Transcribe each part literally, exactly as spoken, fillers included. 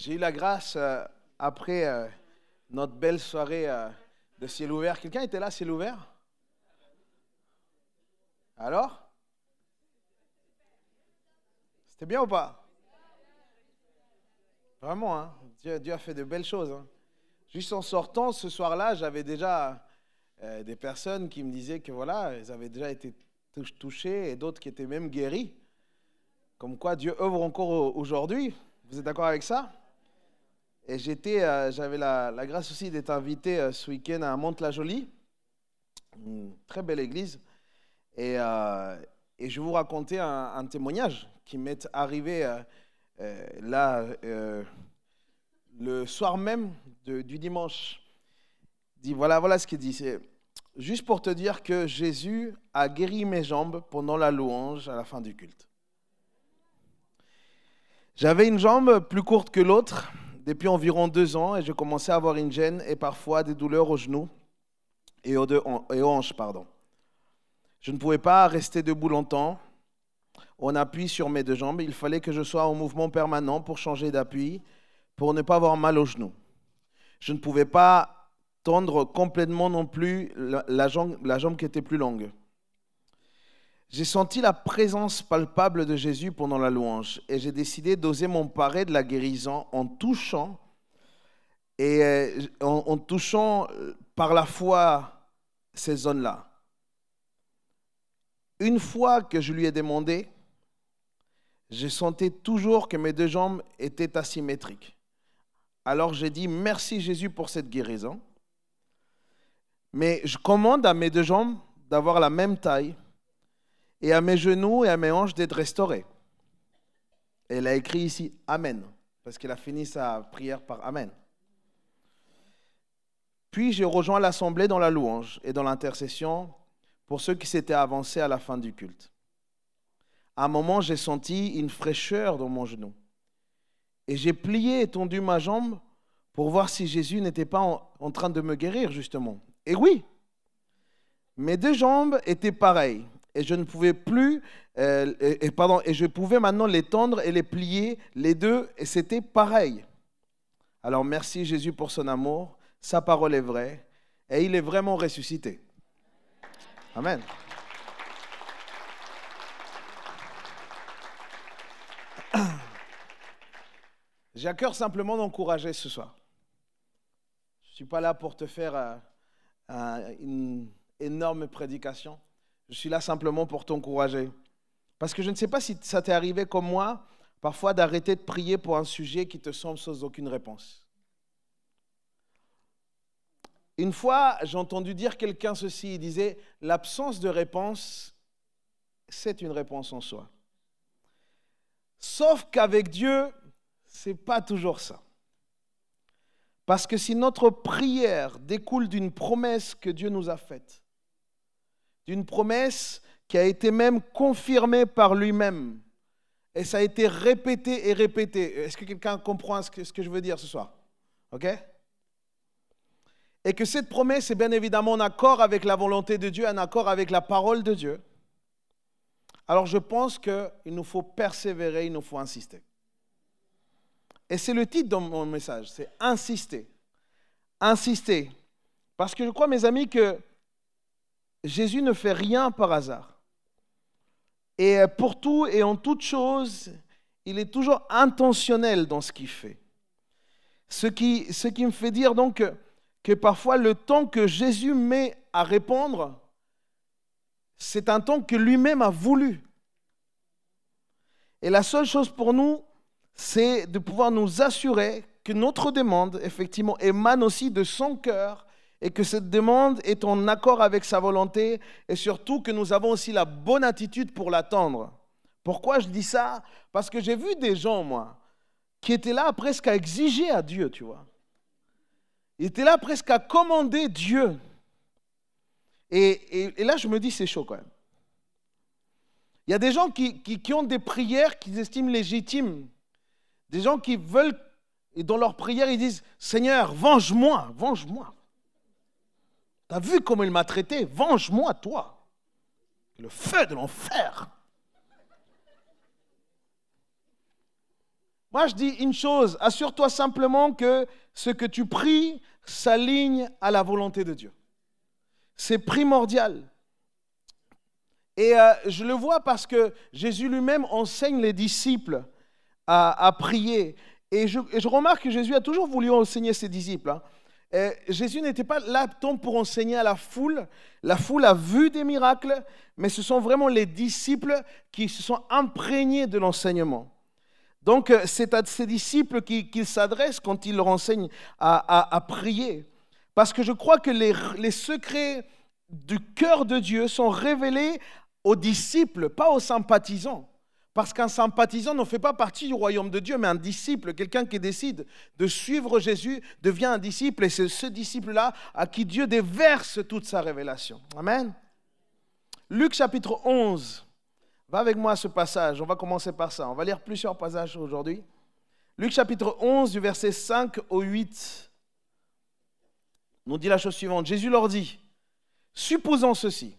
J'ai eu la grâce, euh, après euh, notre belle soirée euh, de ciel ouvert. Quelqu'un était là, ciel ouvert? Alors? C'était bien ou pas? Vraiment, hein? Dieu, Dieu a fait de belles choses. Hein. Juste en sortant ce soir-là, j'avais déjà euh, des personnes qui me disaient que voilà, ils avaient déjà été touchés et d'autres qui étaient même guéris. Comme quoi Dieu œuvre encore aujourd'hui. Vous êtes d'accord avec ça? Et j'étais, euh, j'avais la, la grâce aussi d'être invité euh, ce week-end à Mantes-la-Jolie, une très belle église. Et, euh, et je vais vous raconter un, un témoignage qui m'est arrivé euh, euh, là, euh, le soir même de, du dimanche. Il dit, voilà, voilà ce qu'il dit. C'est juste pour te dire que Jésus a guéri mes jambes pendant la louange à la fin du culte. J'avais une jambe plus courte que l'autre depuis environ deux ans et je commençais à avoir une gêne et parfois des douleurs aux genoux et aux, deux, et aux hanches. Pardon. Je ne pouvais pas rester debout longtemps en appui sur mes deux jambes. Il fallait que je sois en mouvement permanent pour changer d'appui, pour ne pas avoir mal aux genoux. Je ne pouvais pas tendre complètement non plus la, la, jambe, la jambe qui était plus longue. J'ai senti la présence palpable de Jésus pendant la louange et j'ai décidé d'oser m'emparer de la guérison en touchant et en, en touchant par la foi ces zones-là. Une fois que je lui ai demandé, je sentais toujours que mes deux jambes étaient asymétriques. Alors j'ai dit merci Jésus pour cette guérison, mais je commande à mes deux jambes d'avoir la même taille et à mes genoux et à mes hanches d'être restaurés. Et elle a écrit ici Amen, parce qu'elle a fini sa prière par Amen. Puis j'ai rejoint l'assemblée dans la louange et dans l'intercession pour ceux qui s'étaient avancés à la fin du culte. À un moment, j'ai senti une fraîcheur dans mon genou. Et j'ai plié et tendu ma jambe pour voir si Jésus n'était pas en, en train de me guérir, justement. Et oui, mes deux jambes étaient pareilles. Et je ne pouvais plus, euh, et, et, pardon, et je pouvais maintenant les tendre et les plier, les deux, et c'était pareil. Alors merci Jésus pour son amour, sa parole est vraie, et il est vraiment ressuscité. Amen. J'ai à cœur simplement d'encourager ce soir. Je ne suis pas là pour te faire euh, euh, une énorme prédication. Je suis là simplement pour t'encourager. Parce que je ne sais pas si ça t'est arrivé comme moi, parfois d'arrêter de prier pour un sujet qui te semble sans aucune réponse. Une fois, j'ai entendu dire quelqu'un ceci, il disait « L'absence de réponse, c'est une réponse en soi. » Sauf qu'avec Dieu, ce n'est pas toujours ça. Parce que si notre prière découle d'une promesse que Dieu nous a faite, d'une promesse qui a été même confirmée par lui-même, et ça a été répété et répété. Est-ce que quelqu'un comprend ce que, ce que je veux dire ce soir? Ok? Et que cette promesse est bien évidemment en accord avec la volonté de Dieu, en accord avec la parole de Dieu. Alors je pense qu'il nous faut persévérer, il nous faut insister. Et c'est le titre de mon message, c'est « Insister ». Insister. Parce que je crois, mes amis, que Jésus ne fait rien par hasard. Et pour tout et en toute chose, il est toujours intentionnel dans ce qu'il fait. Ce qui, ce qui me fait dire donc que, que parfois le temps que Jésus met à répondre, c'est un temps que lui-même a voulu. Et la seule chose pour nous, c'est de pouvoir nous assurer que notre demande, effectivement, émane aussi de son cœur et que cette demande est en accord avec sa volonté et surtout que nous avons aussi la bonne attitude pour l'attendre. Pourquoi je dis ça? Parce que j'ai vu des gens, moi, qui étaient là presque à exiger à Dieu, tu vois. Ils étaient là presque à commander Dieu. Et, et, et là, je me dis, c'est chaud quand même. Il y a des gens qui, qui, qui ont des prières qu'ils estiment légitimes. Des gens qui veulent, et dans leurs prières, ils disent, Seigneur, venge-moi, venge-moi. Tu as vu comment il m'a traité? Venge-moi, toi. Le feu de l'enfer. Moi, je dis une chose, assure-toi simplement que ce que tu pries s'aligne à la volonté de Dieu. C'est primordial. Et euh, je le vois parce que Jésus lui-même enseigne les disciples à, à prier. Et je, et je remarque que Jésus a toujours voulu enseigner ses disciples. Hein. Et Jésus n'était pas là tant pour enseigner à la foule. La foule a vu des miracles, mais ce sont vraiment les disciples qui se sont imprégnés de l'enseignement. Donc, c'est à ces disciples qu'il, qu'il s'adresse quand il leur enseigne à, à, à prier. Parce que je crois que les, les secrets du cœur de Dieu sont révélés aux disciples, pas aux sympathisants. Parce qu'un sympathisant ne fait pas partie du royaume de Dieu, mais un disciple, quelqu'un qui décide de suivre Jésus, devient un disciple. Et c'est ce disciple-là à qui Dieu déverse toute sa révélation. Amen. Luc chapitre onze. Va avec moi à ce passage, on va commencer par ça. On va lire plusieurs passages aujourd'hui. Luc chapitre onze, du verset cinq au huit, nous dit la chose suivante. Jésus leur dit, supposons ceci.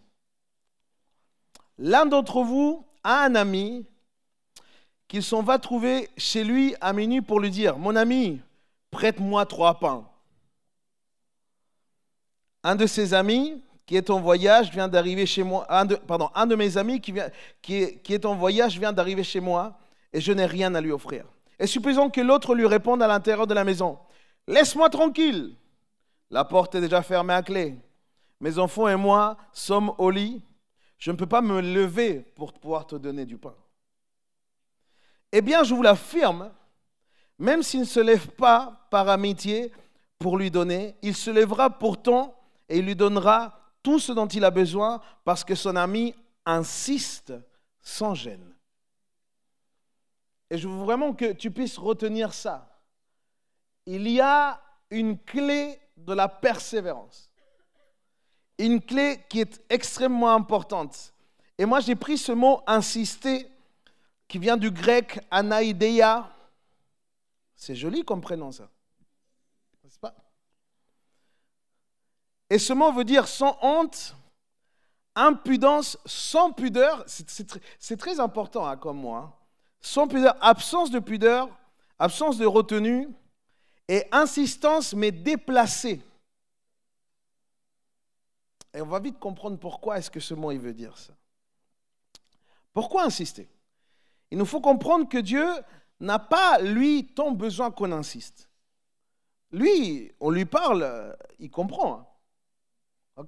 L'un d'entre vous a un ami qu'il s'en va trouver chez lui à minuit pour lui dire, mon ami, prête-moi trois pains. Un de ses amis qui est en voyage vient d'arriver chez moi, un de, pardon, un de mes amis qui, vient, qui, est, qui est en voyage vient d'arriver chez moi et je n'ai rien à lui offrir. Et supposons que l'autre lui réponde à l'intérieur de la maison, laisse-moi tranquille, la porte est déjà fermée à clé. Mes enfants et moi sommes au lit, je ne peux pas me lever pour pouvoir te donner du pain. Eh bien, je vous l'affirme, même s'il ne se lève pas par amitié pour lui donner, il se lèvera pourtant et il lui donnera tout ce dont il a besoin parce que son ami insiste sans gêne. Et je veux vraiment que tu puisses retenir ça. Il y a une clé de la persévérance. Une clé qui est extrêmement importante. Et moi, j'ai pris ce mot « insister » qui vient du grec « anaïdeia ». C'est joli comme prénom, ça. N'est-ce pas ? Et ce mot veut dire sans honte, impudence, sans pudeur. C'est, c'est, très, c'est très important hein, comme mot. Hein. Sans pudeur, absence de pudeur, absence de retenue et insistance mais déplacée. Et on va vite comprendre pourquoi est-ce que ce mot il veut dire ça. Pourquoi insister ? Il nous faut comprendre que Dieu n'a pas, lui, tant besoin qu'on insiste. Lui, on lui parle, il comprend. Hein. OK ?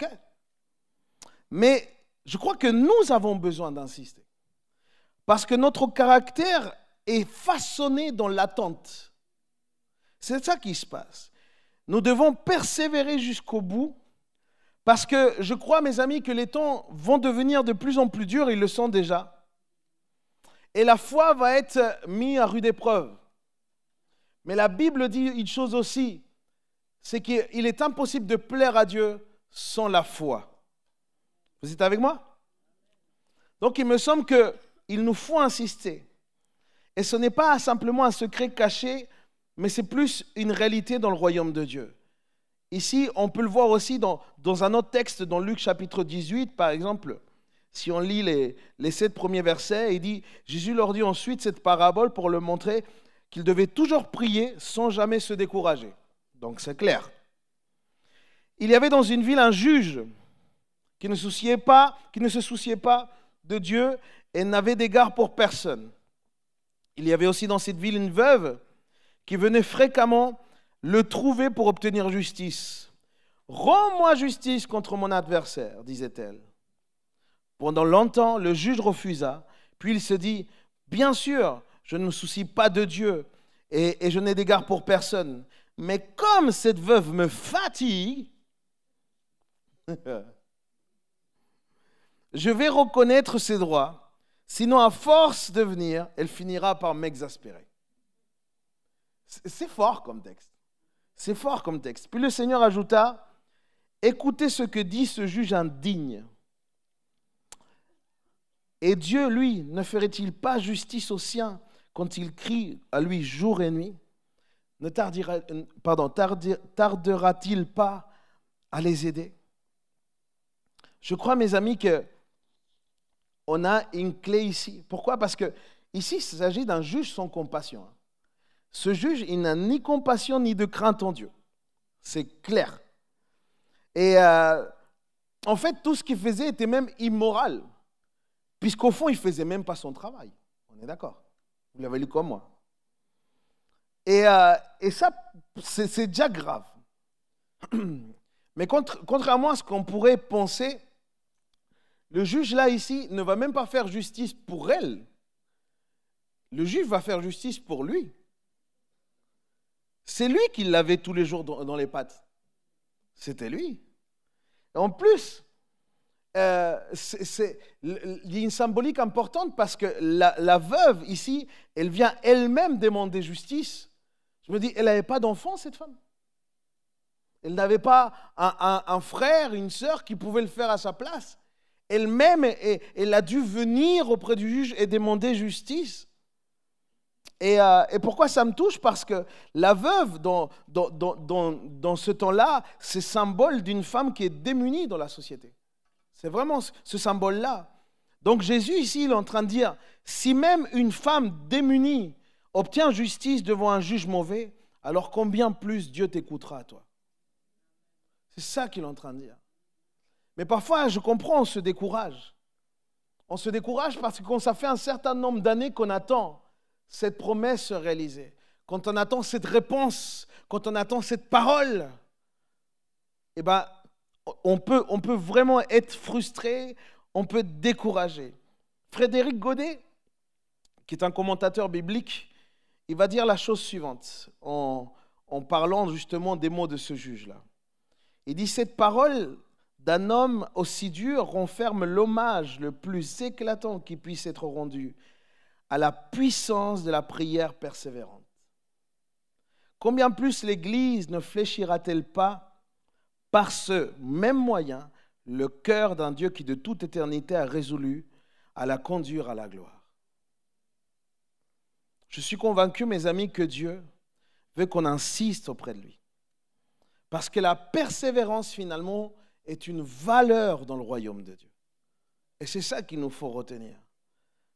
Mais je crois que nous avons besoin d'insister. Parce que notre caractère est façonné dans l'attente. C'est ça qui se passe. Nous devons persévérer jusqu'au bout. Parce que je crois, mes amis, que les temps vont devenir de plus en plus durs, ils le sont déjà. Et la foi va être mise à rude épreuve. Mais la Bible dit une chose aussi, c'est qu'il est impossible de plaire à Dieu sans la foi. Vous êtes avec moi? Donc il me semble qu'il nous faut insister. Et ce n'est pas simplement un secret caché, mais c'est plus une réalité dans le royaume de Dieu. Ici, on peut le voir aussi dans, dans un autre texte, dans Luc chapitre dix-huit, par exemple. Si on lit les, les sept premiers versets, il dit, Jésus leur dit ensuite cette parabole pour leur montrer qu'ils devaient toujours prier sans jamais se décourager. Donc c'est clair. Il y avait dans une ville un juge qui ne, souciait pas, qui ne se souciait pas de Dieu et n'avait d'égard pour personne. Il y avait aussi dans cette ville une veuve qui venait fréquemment le trouver pour obtenir justice. « Rends-moi justice contre mon adversaire », disait-elle. Pendant longtemps, le juge refusa, puis il se dit, « Bien sûr, je ne me soucie pas de Dieu et, et je n'ai d'égard pour personne, mais comme cette veuve me fatigue, je vais reconnaître ses droits, sinon à force de venir, elle finira par m'exaspérer. » C'est fort comme texte. C'est fort comme texte. Puis le Seigneur ajouta, « Écoutez ce que dit ce juge indigne. Et Dieu, lui, ne ferait-il pas justice aux siens quand il crie à lui jour et nuit? Ne tardera, pardon, tardera-t-il pas à les aider ?» Je crois, mes amis, qu'on a une clé ici. Pourquoi? Parce que ici, il s'agit d'un juge sans compassion. Ce juge, il n'a ni compassion ni de crainte en Dieu. C'est clair. Et euh, en fait, tout ce qu'il faisait était même immoral, puisqu'au fond, il ne faisait même pas son travail. On est d'accord? Vous l'avez lu comme moi. Et, euh, et ça, c'est, c'est déjà grave. Mais contre, contrairement à ce qu'on pourrait penser, le juge là, ici, ne va même pas faire justice pour elle. Le juge va faire justice pour lui. C'est lui qui l'avait tous les jours dans, dans les pattes. C'était lui. Et en plus, euh, c'est, c'est, il y a une symbolique importante parce que la, la veuve, ici, elle vient elle-même demander justice. Je me dis, elle n'avait pas d'enfant, cette femme. Elle n'avait pas un, un, un frère, une sœur qui pouvait le faire à sa place. Elle-même, elle, elle a dû venir auprès du juge et demander justice. Et, euh, et pourquoi ça me touche? Parce que la veuve, dans, dans, dans, dans, dans ce temps-là, c'est symbole d'une femme qui est démunie dans la société. C'est vraiment ce symbole-là. Donc Jésus, ici, il est en train de dire, si même une femme démunie obtient justice devant un juge mauvais, alors combien plus Dieu t'écoutera à toi? C'est ça qu'il est en train de dire. Mais parfois, je comprends, on se décourage. On se décourage parce que quand ça fait un certain nombre d'années qu'on attend cette promesse se réaliser, quand on attend cette réponse, quand on attend cette parole, eh ben, on peut, on peut vraiment être frustré, on peut être découragé. Frédéric Godet, qui est un commentateur biblique, il va dire la chose suivante en, en parlant justement des mots de ce juge-là. Il dit, cette parole d'un homme aussi dur renferme l'hommage le plus éclatant qui puisse être rendu à la puissance de la prière persévérante. Combien plus l'Église ne fléchira-t-elle pas par ce même moyen le cœur d'un Dieu qui de toute éternité a résolu à la conduire à la gloire. Je suis convaincu, mes amis, que Dieu veut qu'on insiste auprès de lui. Parce que la persévérance, finalement, est une valeur dans le royaume de Dieu. Et c'est ça qu'il nous faut retenir. Pourquoi ?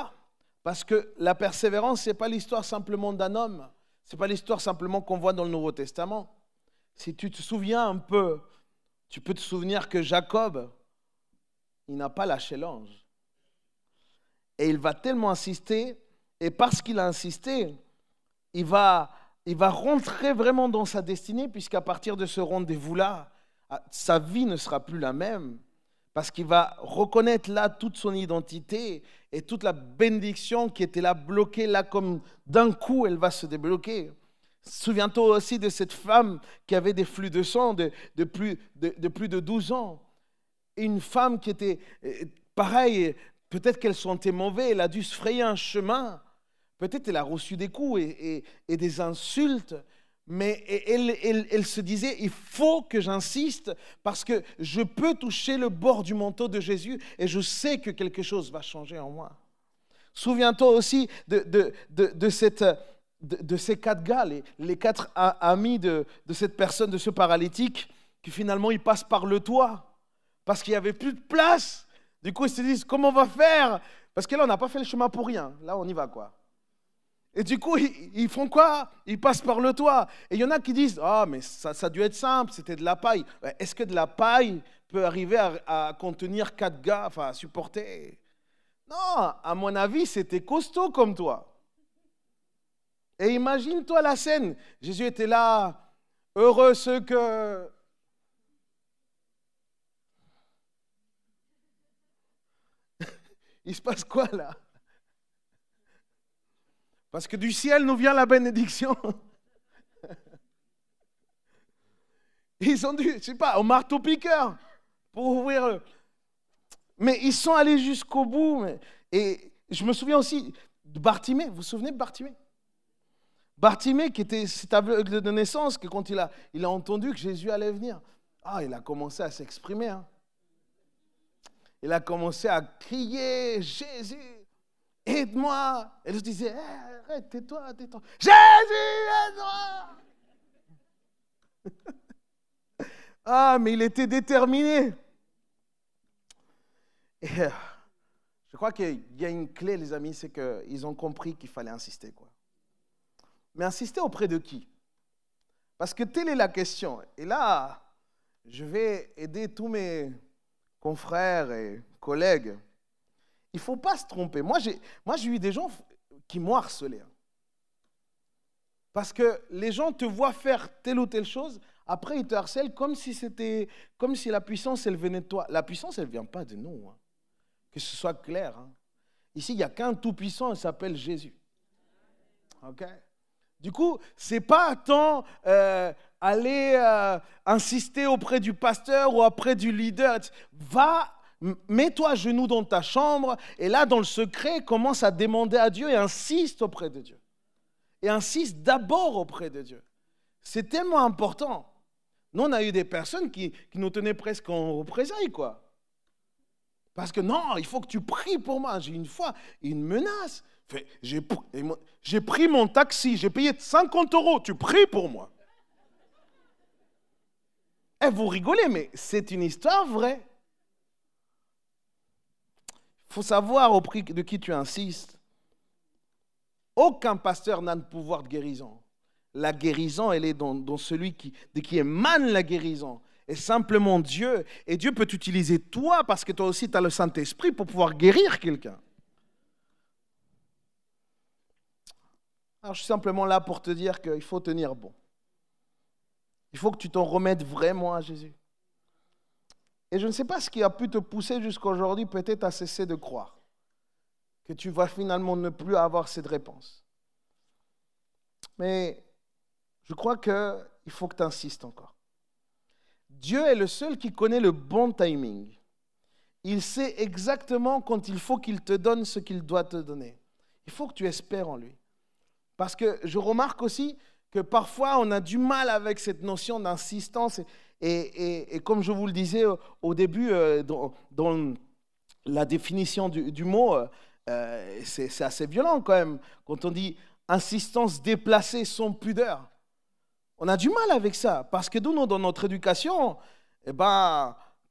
Parce que la persévérance, ce n'est pas l'histoire simplement d'un homme. Ce n'est pas l'histoire simplement qu'on voit dans le Nouveau Testament. Si tu te souviens un peu, tu peux te souvenir que Jacob, il n'a pas lâché l'ange. Et il va tellement insister, et parce qu'il a insisté, il va, il va rentrer vraiment dans sa destinée, puisqu'à partir de ce rendez-vous-là, sa vie ne sera plus la même, parce qu'il va reconnaître là toute son identité et toute la bénédiction qui était là bloquée, là comme d'un coup, elle va se débloquer. Souviens-toi aussi de cette femme qui avait des flux de sang de, de, plus, de, de plus de douze ans. Une femme qui était pareil, peut-être qu'elle sentait mauvais, elle a dû se frayer un chemin. Peut-être elle a reçu des coups et, et, et des insultes, mais elle, elle, elle se disait, il faut que j'insiste parce que je peux toucher le bord du manteau de Jésus et je sais que quelque chose va changer en moi. Souviens-toi aussi de, de, de, de, cette, de, de ces quatre gars, les, les quatre amis de, de cette personne, de ce paralytique, qui finalement ils passent par le toit parce qu'il n'y avait plus de place. Du coup, ils se disent, comment on va faire? Parce que là, on n'a pas fait le chemin pour rien. Là, on y va, quoi. Et du coup, ils, ils font quoi? Ils passent par le toit. Et il y en a qui disent, ah, mais ça, ça a dû être simple, c'était de la paille. Est-ce que de la paille peut arriver à, à contenir quatre gars, enfin, à supporter? Non, à mon avis, c'était costaud comme toi. Et imagine-toi la scène. Jésus était là, heureux ceux que... Il se passe quoi là? Parce que du ciel nous vient la bénédiction. Ils ont dû, je sais pas, au marteau-piqueur pour ouvrir. Mais ils sont allés jusqu'au bout. Et je me souviens aussi de Bartimée. Vous vous souvenez de Bartimée? Bartimée qui était cet aveugle de naissance, que quand il a, il a entendu que Jésus allait venir, ah, il a commencé à s'exprimer. Hein. Il a commencé à crier, Jésus, aide-moi. Et je disais, hey, arrête, tais-toi, tais-toi. Jésus, aide-moi. Ah, mais il était déterminé. Et euh, je crois qu'il y a une clé, les amis, c'est qu'ils ont compris qu'il fallait insister, quoi. Mais insister auprès de qui? Parce que telle est la question. Et là, je vais aider tous mes confrères et collègues. Il ne faut pas se tromper. Moi, j'ai, moi, j'ai eu des gens qui m'ont harcelé. Parce que les gens te voient faire telle ou telle chose, après ils te harcèlent comme si, c'était, comme si la puissance, elle venait de toi. La puissance, elle ne vient pas de nous. Hein. Que ce soit clair. Hein. Ici, il n'y a qu'un tout-puissant, il s'appelle Jésus. OK? Du coup, ce n'est pas tant euh, aller euh, insister auprès du pasteur ou auprès du leader. Va, mets-toi à genoux dans ta chambre et là, dans le secret, commence à demander à Dieu et insiste auprès de Dieu. Et insiste d'abord auprès de Dieu. C'est tellement important. Nous, on a eu des personnes qui, qui nous tenaient presque en représailles, quoi. Parce que non, il faut que tu pries pour moi. J'ai une fois une menace. J'ai, j'ai pris mon taxi, j'ai payé cinquante euros, tu pries pour moi. Eh, vous rigolez, mais c'est une histoire vraie. Il faut savoir au prix de qui tu insistes. Aucun pasteur n'a le pouvoir de guérison. La guérison, elle est dans, dans celui qui, de qui émane la guérison. Et simplement Dieu. Et Dieu peut t'utiliser toi, parce que toi aussi, tu as le Saint-Esprit pour pouvoir guérir quelqu'un. Alors, je suis simplement là pour te dire qu'il faut tenir bon. Il faut que tu t'en remettes vraiment à Jésus. Et je ne sais pas ce qui a pu te pousser jusqu'à aujourd'hui, peut-être à cesser de croire que tu vas finalement ne plus avoir cette réponse. Mais je crois qu'il faut que tu insistes encore. Dieu est le seul qui connaît le bon timing. Il sait exactement quand il faut qu'il te donne ce qu'il doit te donner. Il faut que tu espères en lui. Parce que je remarque aussi que parfois on a du mal avec cette notion d'insistance. Et, et, et comme je vous le disais au, au début, euh, dans, dans la définition du, du mot, euh, c'est, c'est assez violent quand même. Quand on dit insistance déplacée sans pudeur, on a du mal avec ça. Parce que nous, dans notre éducation, eh ben,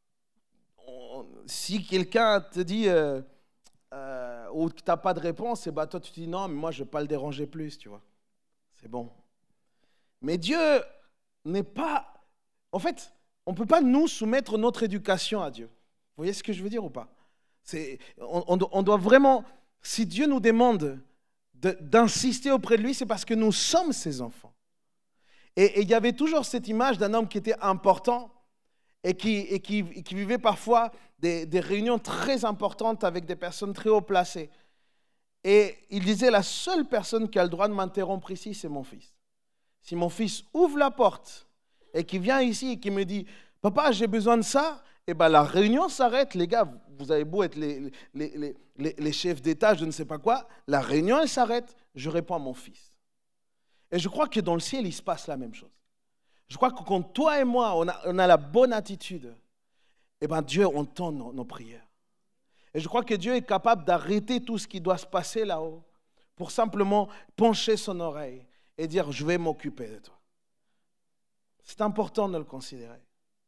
on, si quelqu'un te dit... Euh, Euh, ou que tu n'as pas de réponse, et bah toi tu te dis non, mais moi je ne vais pas le déranger plus, tu vois. C'est bon. Mais Dieu n'est pas... En fait, on ne peut pas nous soumettre notre éducation à Dieu. Vous voyez ce que je veux dire ou pas? C'est, on, on, on doit vraiment... Si Dieu nous demande de, d'insister auprès de lui, c'est parce que nous sommes ses enfants. Et il y avait toujours cette image d'un homme qui était important et qui, et qui, et qui vivait parfois des, des réunions très importantes avec des personnes très haut placées. Et il disait, la seule personne qui a le droit de m'interrompre ici, c'est mon fils. Si mon fils ouvre la porte et qu'il vient ici et qu'il me dit, papa, j'ai besoin de ça, et bien la réunion s'arrête. Les gars, vous avez beau être les, les, les, les, les chefs d'État, je ne sais pas quoi, la réunion, elle s'arrête, je réponds à mon fils. Et je crois que dans le ciel, il se passe la même chose. Je crois que quand toi et moi, on a, on a la bonne attitude, eh bien Dieu entend nos, nos prières. Et je crois que Dieu est capable d'arrêter tout ce qui doit se passer là-haut pour simplement pencher son oreille et dire, je vais m'occuper de toi. C'est important de le considérer.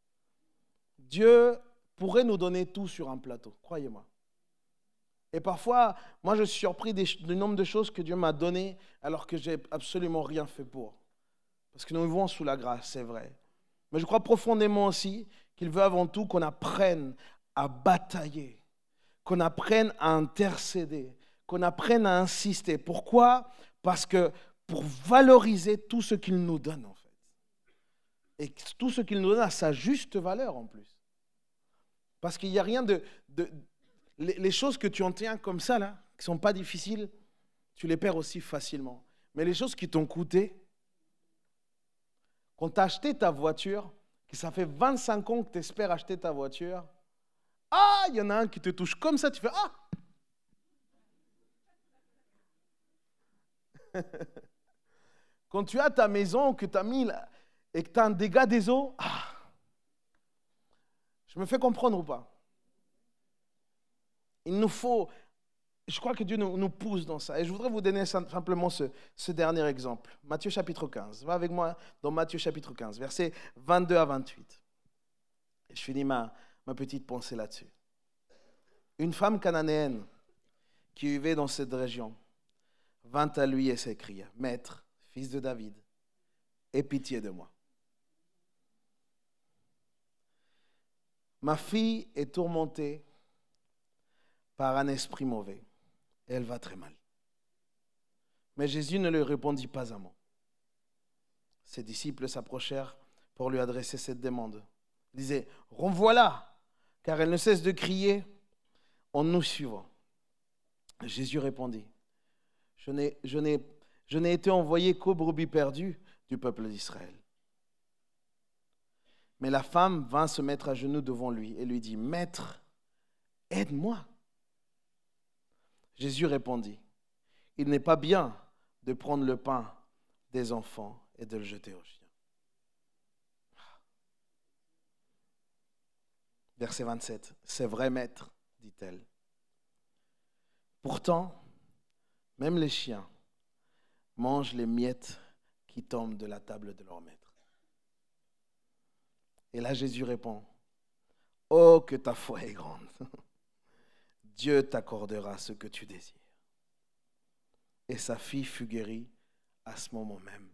Dieu pourrait nous donner tout sur un plateau, croyez-moi. Et parfois, moi je suis surpris des, du nombre de choses que Dieu m'a données alors que je n'ai absolument rien fait pour. Parce que nous vivons sous la grâce, c'est vrai. Mais je crois profondément aussi qu'il veut avant tout qu'on apprenne à batailler, qu'on apprenne à intercéder, qu'on apprenne à insister. Pourquoi? Parce que pour valoriser tout ce qu'il nous donne, en fait. Et tout ce qu'il nous donne a sa juste valeur, en plus. Parce qu'il n'y a rien de... de les, les choses que tu en tiens comme ça, là, qui ne sont pas difficiles, tu les perds aussi facilement. Mais les choses qui t'ont coûté... Quand tu as acheté ta voiture, que ça fait vingt-cinq ans que tu espères acheter ta voiture, ah, il y en a un qui te touche comme ça, tu fais ah. Quand tu as ta maison que tu as mis là, et que tu as un dégât des eaux, ah. Je me fais comprendre ou pas? Il nous faut... Je crois que Dieu nous, nous pousse dans ça. Et je voudrais vous donner simplement ce, ce dernier exemple. Matthieu chapitre quinze. Va avec moi dans Matthieu chapitre quinze, versets vingt-deux à vingt-huit. Et je finis ma, ma petite pensée là-dessus. Une femme cananéenne qui vivait dans cette région vint à lui et s'écria, « Maître, fils de David, aie pitié de moi. Ma fille est tourmentée par un esprit mauvais et elle va très mal. Mais Jésus ne lui répondit pas un mot. Ses disciples s'approchèrent pour lui adresser cette demande. Ils disaient, renvoie-la, car elle ne cesse de crier en nous suivant. Jésus répondit, je n'ai, je n'ai, je n'ai été envoyé qu'aux brebis perdues du peuple d'Israël. Mais la femme vint se mettre à genoux devant lui et lui dit, Maître, aide-moi. Jésus répondit, il n'est pas bien de prendre le pain des enfants et de le jeter aux chiens. Verset vingt-sept, c'est vrai, maître, dit-elle. Pourtant, même les chiens mangent les miettes qui tombent de la table de leur maître. Et là, Jésus répond, oh, que ta foi est grande. Dieu t'accordera ce que tu désires. Et sa fille fut guérie à ce moment même.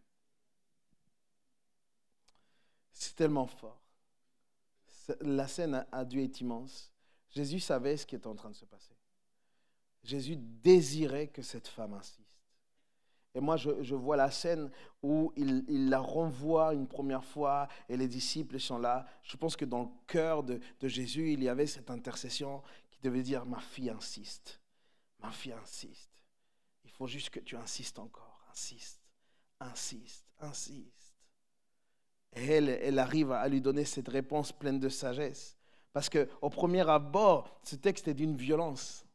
C'est tellement fort. La scène a dû être immense. Jésus savait ce qui était en train de se passer. Jésus désirait que cette femme insiste. Et moi, je, je vois la scène où il, il la renvoie une première fois et les disciples sont là. Je pense que dans le cœur de, de Jésus, il y avait cette intercession qui devait dire, ma fille insiste, ma fille insiste. Il faut juste que tu insistes encore, insiste, insiste, insiste. Et elle, elle arrive à lui donner cette réponse pleine de sagesse. Parce qu'au premier abord, ce texte est d'une violence.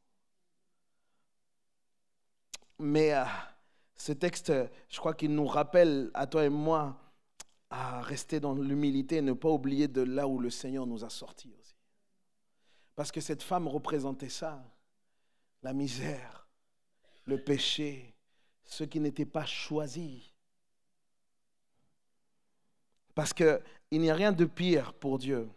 Mais euh, ce texte, je crois qu'il nous rappelle, à toi et moi, à rester dans l'humilité et ne pas oublier de là où le Seigneur nous a sortis aussi. Parce que cette femme représentait ça, la misère, le péché, ceux qui n'étaient pas choisis. Parce qu'il n'y a rien de pire pour Dieu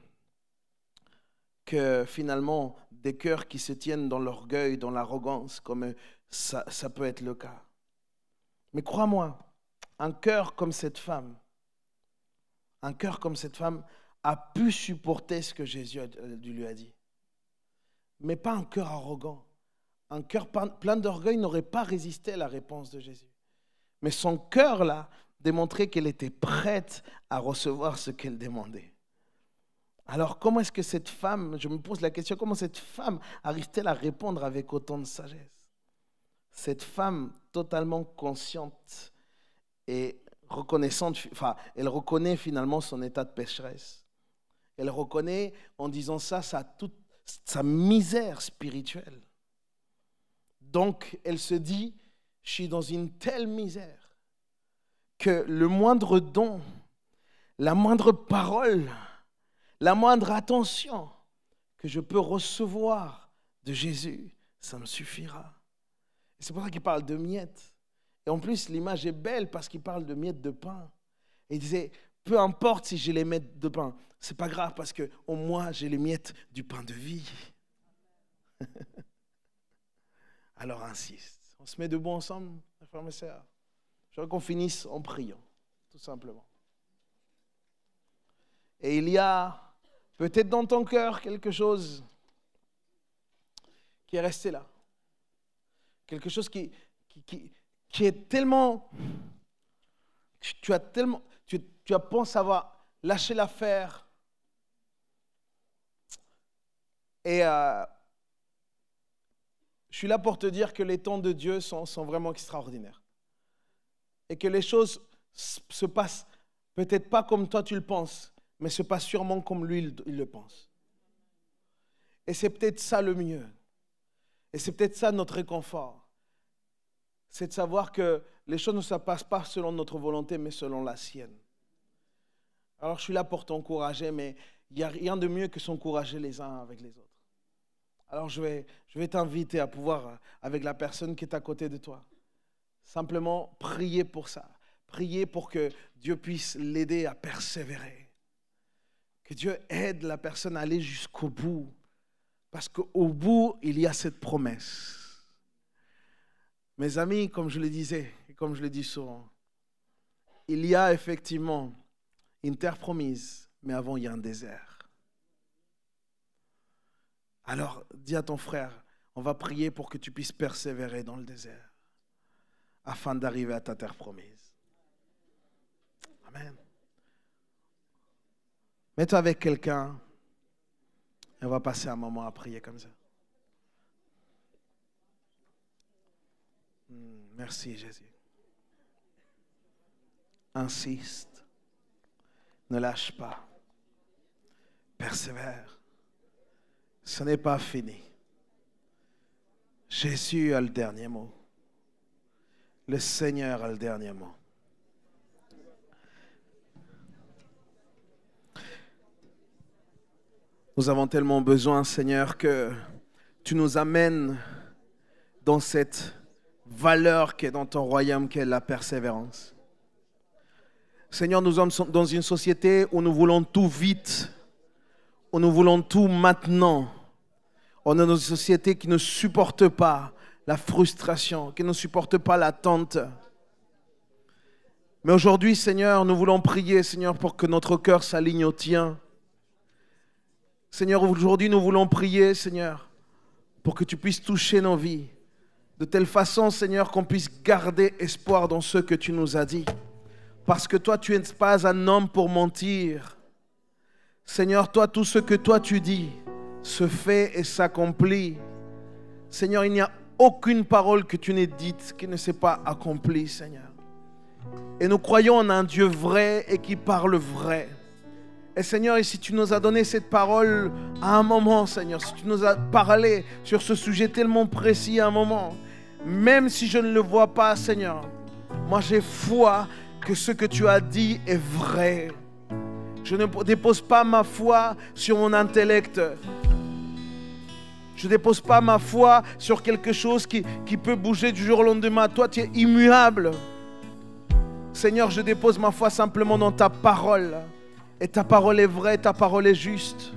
que finalement des cœurs qui se tiennent dans l'orgueil, dans l'arrogance, comme ça, ça peut être le cas. Mais crois-moi, un cœur comme cette femme, un cœur comme cette femme a pu supporter ce que Jésus lui a dit. Mais pas un cœur arrogant. Un cœur plein d'orgueil n'aurait pas résisté à la réponse de Jésus. Mais son cœur, là, démontrait qu'elle était prête à recevoir ce qu'elle demandait. Alors, comment est-ce que cette femme, je me pose la question, comment cette femme arrive-t-elle à répondre avec autant de sagesse? Cette femme totalement consciente et reconnaissante, enfin, elle reconnaît finalement son état de pécheresse. Elle reconnaît, en disant ça, sa, toute, sa misère spirituelle. Donc, elle se dit, je suis dans une telle misère que le moindre don, la moindre parole, la moindre attention que je peux recevoir de Jésus, ça me suffira. Et c'est pour ça qu'il parle de miettes. Et en plus, l'image est belle parce qu'il parle de miettes de pain. Et il disait, peu importe si j'ai les miettes de pain, c'est pas grave parce qu'au moins j'ai les miettes du pain de vie. Alors insiste. On se met debout ensemble, mes frères et sœurs. Je voudrais qu'on finisse en priant, tout simplement. Et il y a peut-être dans ton cœur quelque chose qui est resté là. Quelque chose qui, qui, qui, qui est tellement... Tu as tellement... Tu, tu as pensé avoir lâché l'affaire. Et euh, je suis là pour te dire que les temps de Dieu sont, sont vraiment extraordinaires. Et que les choses se passent peut-être pas comme toi tu le penses, mais se passent sûrement comme lui il, il le pense. Et c'est peut-être ça le mieux. Et c'est peut-être ça notre réconfort. C'est de savoir que les choses ne se passent pas selon notre volonté, mais selon la sienne. Alors je suis là pour t'encourager, mais il n'y a rien de mieux que s'encourager les uns avec les autres. Alors je vais, je vais t'inviter à pouvoir, avec la personne qui est à côté de toi, simplement prier pour ça. Prier pour que Dieu puisse l'aider à persévérer. Que Dieu aide la personne à aller jusqu'au bout. Parce qu'au bout, il y a cette promesse. Mes amis, comme je le disais, et comme je le dis souvent, il y a effectivement une terre promise, mais avant il y a un désert. Alors dis à ton frère, on va prier pour que tu puisses persévérer dans le désert afin d'arriver à ta terre promise. Amen. Mets-toi avec quelqu'un et on va passer un moment à prier comme ça. Merci Jésus. Insiste. Ne lâche pas. Persévère. Ce n'est pas fini. Jésus a le dernier mot. Le Seigneur a le dernier mot. Nous avons tellement besoin, Seigneur, que tu nous amènes dans cette valeur qui est dans ton royaume, qui est la persévérance. Seigneur, nous sommes dans une société où nous voulons tout vite, où nous voulons tout maintenant. On est dans une société qui ne supporte pas la frustration, qui ne supporte pas l'attente. Mais aujourd'hui, Seigneur, nous voulons prier, Seigneur, pour que notre cœur s'aligne au tien. Seigneur, aujourd'hui, nous voulons prier, Seigneur, pour que tu puisses toucher nos vies. De telle façon, Seigneur, qu'on puisse garder espoir dans ce que tu nous as dit. Parce que toi, tu n'es pas un homme pour mentir. Seigneur, toi, tout ce que toi tu dis se fait et s'accomplit. Seigneur, il n'y a aucune parole que tu n'aies dite qui ne s'est pas accomplie, Seigneur. Et nous croyons en un Dieu vrai et qui parle vrai. Et Seigneur, et si tu nous as donné cette parole à un moment, Seigneur, si tu nous as parlé sur ce sujet tellement précis à un moment, même si je ne le vois pas, Seigneur, moi j'ai foi que ce que tu as dit est vrai. Je ne dépose pas ma foi sur mon intellect. Je ne dépose pas ma foi sur quelque chose qui, qui peut bouger du jour au lendemain. Toi, tu es immuable. Seigneur, je dépose ma foi simplement dans ta parole. Et ta parole est vraie, ta parole est juste.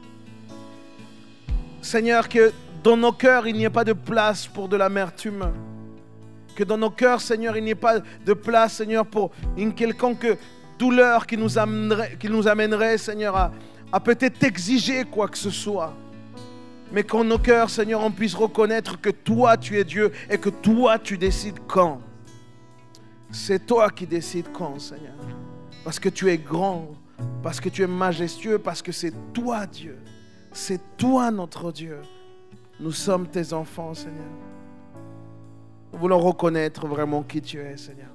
Seigneur, que dans nos cœurs, il n'y ait pas de place pour de l'amertume. Que dans nos cœurs, Seigneur, il n'y ait pas de place, Seigneur, pour une quelconque douleur qui nous amènerait, qui nous amènerait Seigneur, à, à peut-être exiger quoi que ce soit. Mais qu'en nos cœurs, Seigneur, on puisse reconnaître que toi, tu es Dieu et que toi, tu décides quand. C'est toi qui décides quand, Seigneur. Parce que tu es grand, parce que tu es majestueux, parce que c'est toi, Dieu. C'est toi, notre Dieu. Nous sommes tes enfants, Seigneur. Nous voulons reconnaître vraiment qui tu es, Seigneur.